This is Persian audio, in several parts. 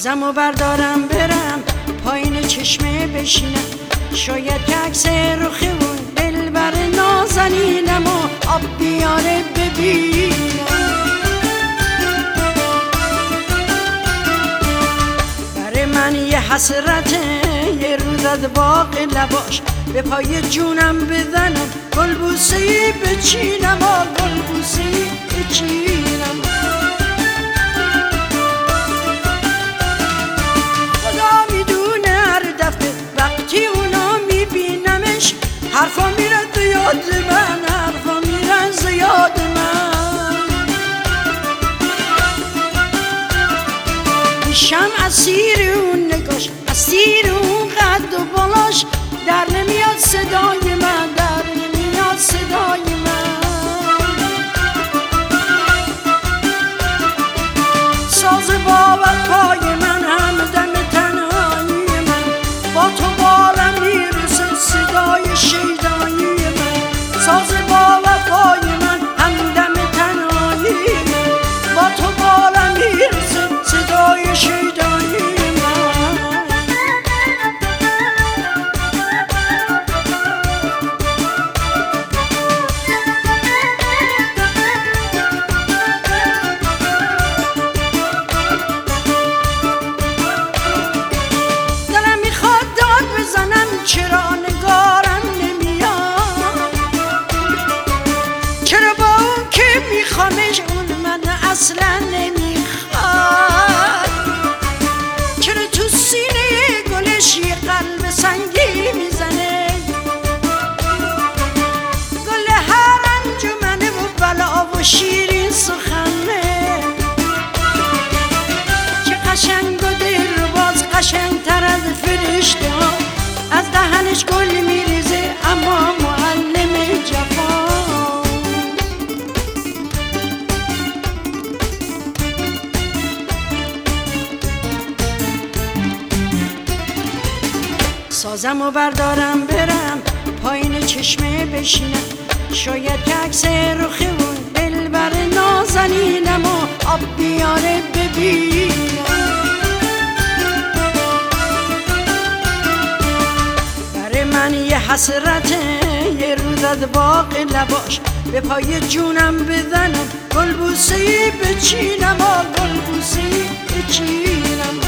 سازم و بردارم برم پایین چشمه بشینم، شاید که عکس رخمون دلبر نازنینم و آب بیاره ببینم. برای من یه حسرته یه روزت باغ لباش، به پای جونم بزنم گلبوسه‌ای بچینم و گلبوسه‌ای بچینم. خدا میدونه هر دفعه وقتی اونا میبینمش حرفا میره تو یاد من، حرفا میره زیاد من. میشم اسیر اون نگاش، اسیر اون قد و بالاش، در نمیاد صدای من، در نمیاد صدای من. ساز بابت پای من همدم تنهایی من، با تو بالم میرسه صدای شیدایی من. ساز بابت پای من همدم تنهایی من، با تو بالم میرسه صدای شیدایی من. چرا نگارم نمیاد؟ چرا با اون که میخوامش اون من اصلا نمیخواد؟ چرا تو سینه گلش یه قلب سنگی میزنه؟ گل هر انجمنه و بلا و شیرین سخنه، چه قشنگ و دلرباز، قشنگتر از فرشته ها، از دهنش گل میریزه اما معلم جفا. سازم و بردارم برم پایین چشمه بشینم، شاید که عکس رخمون دلبر نازنینم و آب بیاره ببینم. من یه حسرته یه روزت باغ لباش، به پای جونم بزنم گلبوسه‌ای بچینم و گلبوسه‌ای بچینم.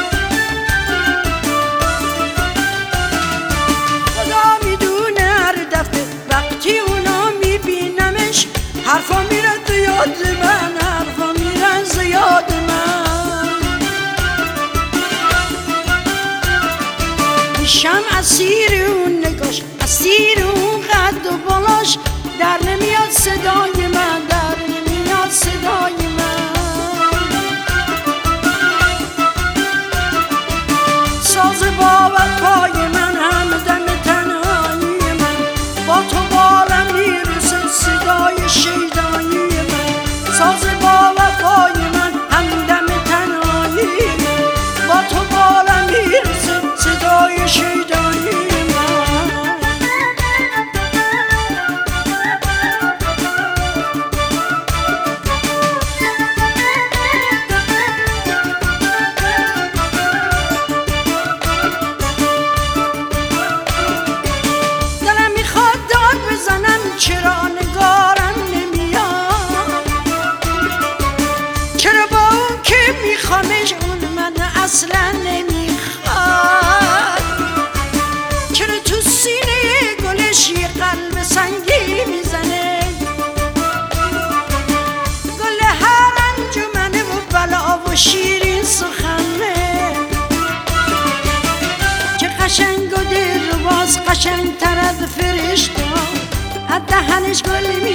خدا میدونه هر دفعه وقتی اونا میبینمش حرفا میره تو یاد من، حرفا میره زیاد من. میشم اسیر اون نگاش، اسیر اون قد و بالاش، در نمیاد صدای من، در نمیاد صدای من. ساز بابت پای من همدم تنهایی من، با تو بالم میرسه صدای شیدایی من. ساز بابت پای من همدم تنهایی من، با تو بالم میرسه صدای شیدایی من. دلم میخواد داد بزنم چرا نگارم نمیاد؟ چرا با اون که میخوامش اون من اصلا نمیخواد؟ چرا تو سینه گلش یه قلب سنگی میزنه؟ گل هر انجمنه و بلا و شیرین سخنه، چه قشنگ و دلرباز، قشنگتر از فرشته ها، از دهنش گل